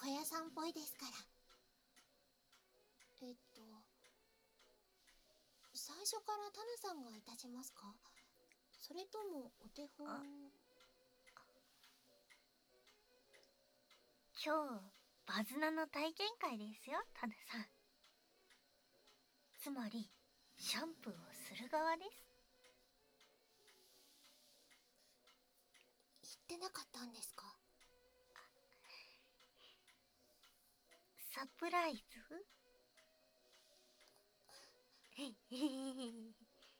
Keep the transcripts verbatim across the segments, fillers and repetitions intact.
小屋さんっぽいですから。えっと最初からタヌさんがいたしますか？それともお手本？ 今日バズナの体験会ですよ、タヌさん。つまりシャンプーをする側です。 言ってなかったんですか？ サプライズへへへへ。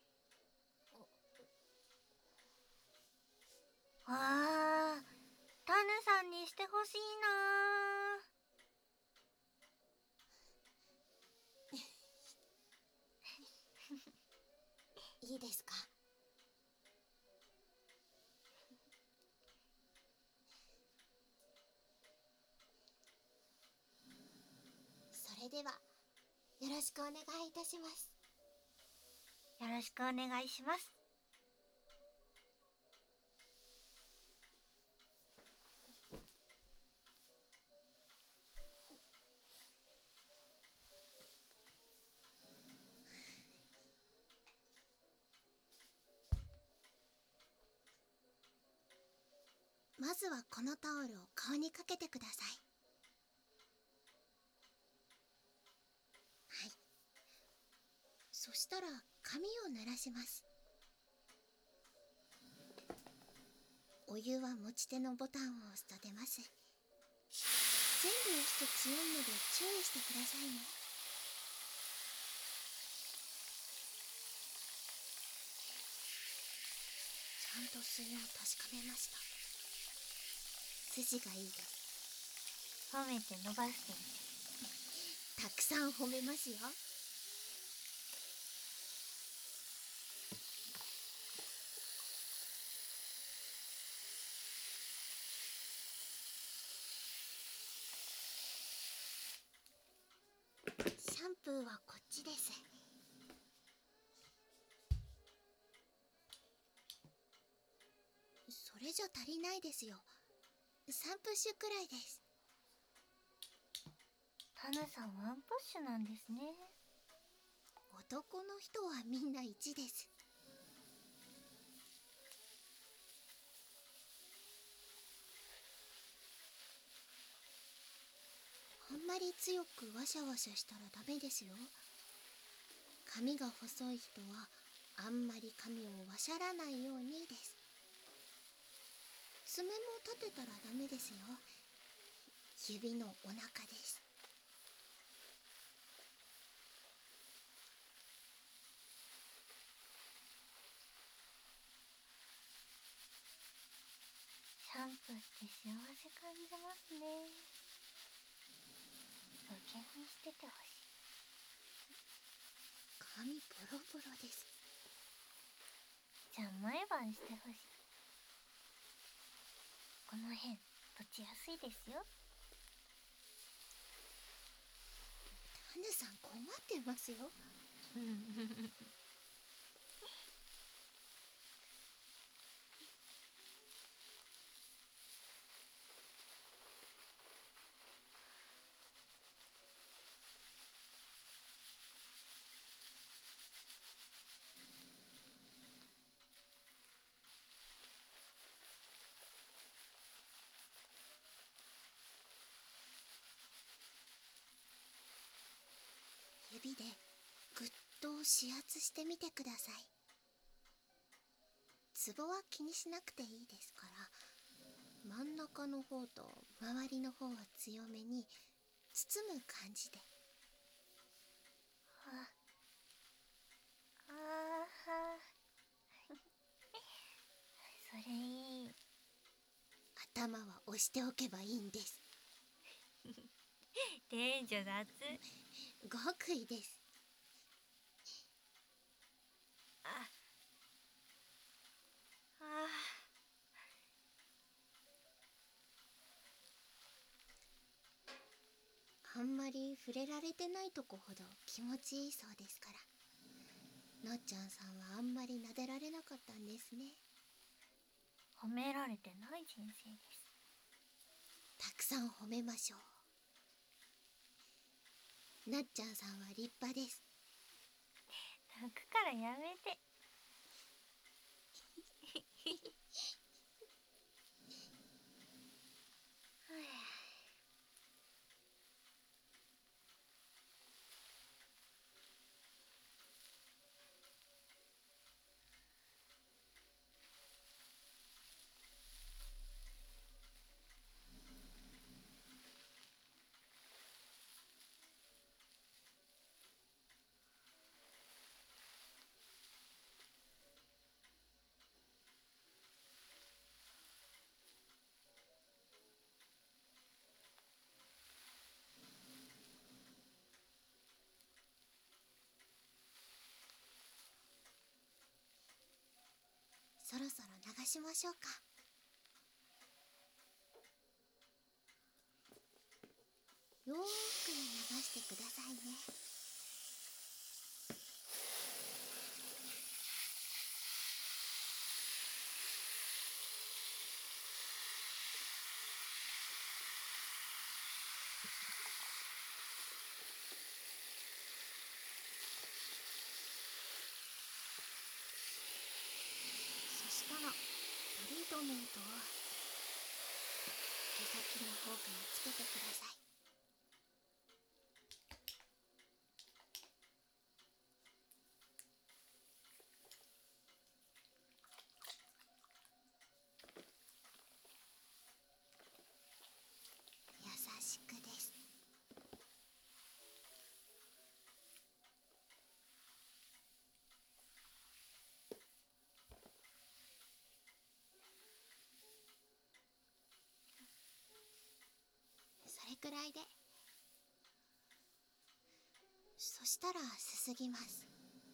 あー、タヌさんにしてほしいなー。いいですか？それではよろしくお願いいたします。 よろしくお願いします。 まずはこのタオルを顔にかけてください。はい。そしたら髪を濡らします。お湯は持ち手のボタンを押すと出ます。全部押すと強いので注意してくださいね。ちゃんと水を確かめました。筋がいいです。 褒めて伸ばしてみて。 たくさん褒めますよ。シャンプーはこっちです。それじゃ足りないですよ。さんプッシュくらいです。 タヌさんワンプッシュなんですね。 男の人はみんないちです。あんまり強くワシャワシャしたらダメですよ。髪が細い人はあんまり髪をわしゃらないようにです。爪も立てたらダメですよ。指のお腹です。 シャンプーって幸せ感じますね。無限にしててほしい。 髪ボロボロです。 じゃあ毎晩してほしい。この辺落ちやすいですよ。 タヌさん困ってますよ。指でぐっと指圧してみてください。ツボは気にしなくていいですから、真ん中の方と周りの方は強めに包む感じで。 はあはそれいい。 頭は押しておけばいいんです。 天女が熱い。 極意です。 あああんまり触れられてないとこほど気持ちいいそうですから。のっちゃんさんはあんまり撫でられなかったんですね。 褒められてない人生です。 たくさん褒めましょう。 なっちゃんさんは立派です。 泣くからやめて。 そろそろ流しましょうか。よーく流してくださいね。そしたらトリートメントを毛先の方からつけてください。優しくです。それくらいで。そしたらすすぎます。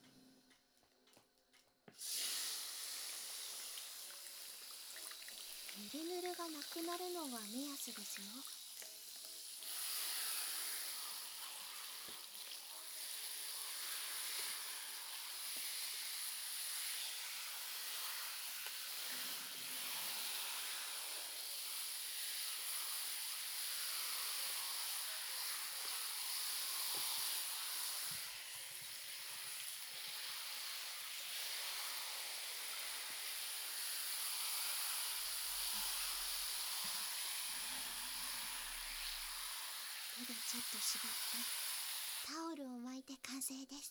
ぬるぬるがなくなるのが目安ですよ。手でちょっと絞ってタオルを巻いて完成です。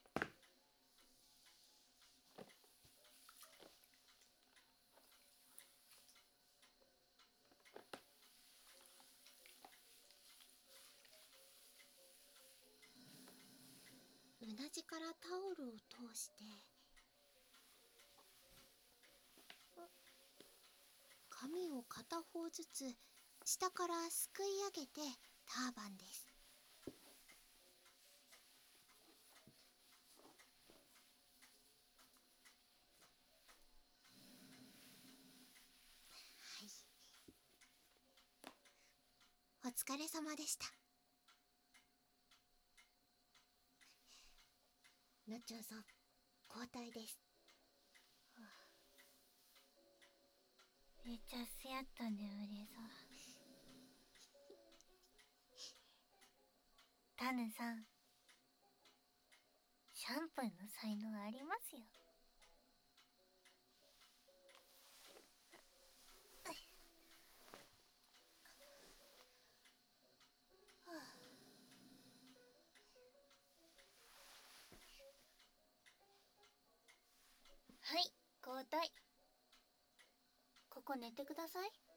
うなじからタオルを通して髪を片方ずつ下からすくい上げてターバンです。はい、お疲れ様でした。なっちゃんさん、交代です。 めっちゃすやったんで無理そう。タヌさん、シャンプーの才能ありますよ。はい、交代。ここ寝てください。